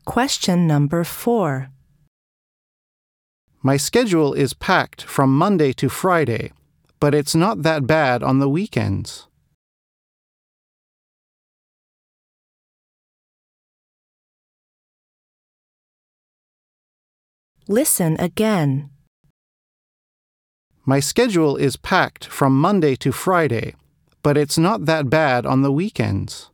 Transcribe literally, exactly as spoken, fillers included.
Question number four. My schedule is packed from Monday to Friday, but it's not that bad on the weekends. Listen again. My schedule is packed from Monday to Friday, but it's not that bad on the weekends.